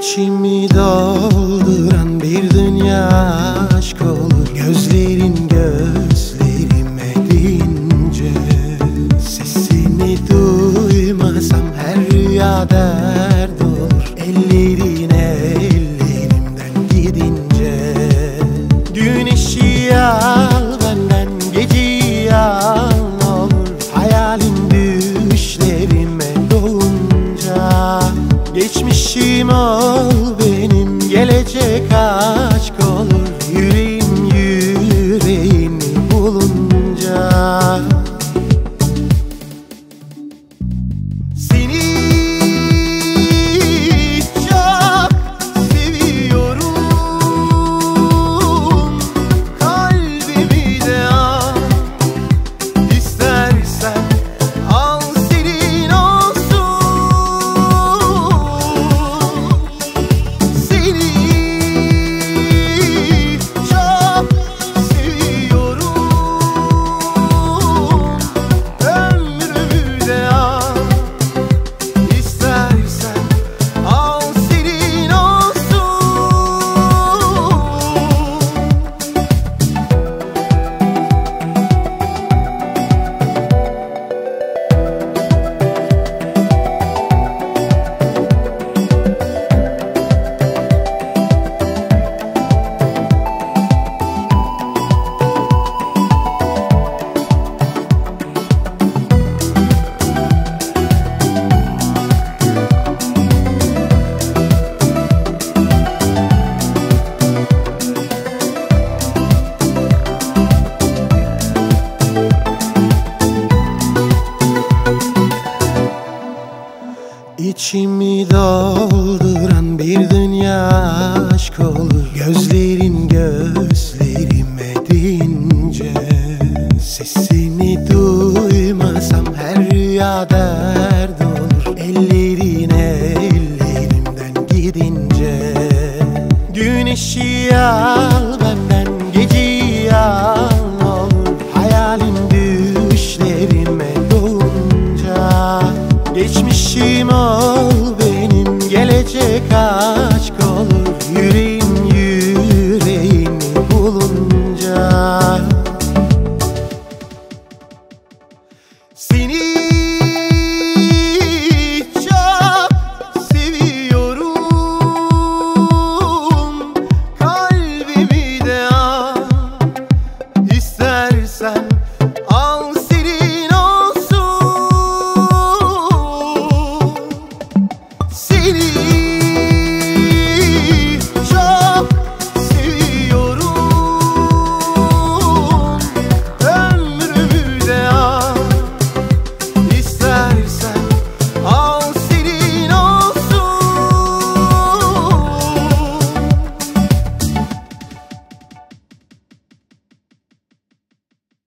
İçimi dolduran bir dünya aşk olur. Gözlerin gözlerime deyince, sesini duymasam her rüya dert olur. Ellerin ellerimden gidince, güneşi al benden, geceyi al ne olur. Hayalin düşlerime dolunca, geçmişim ol benim, gelecek aşk olur. Yüreğim yüreğini bulunca, seni çok seviyorum. Kalbimi de al, istersen al senin olsun. Seni çok seviyorum. Ömrümü de al, istersen al senin olsun. İçimi dolduran bir dünya aşk olur. Gözlerin gözlerime deyince, sesini duymasam her rüya dert olur. Ellerin ellerimden gidince, güneşi al benden, geceyi al ne olur. Hayalin düşlerime dolunca, geçmişim ol benim, gelecek aşk olur. Yüreğim yüreğini bulunca, seni çok seviyorum. Kalbimi de al, ister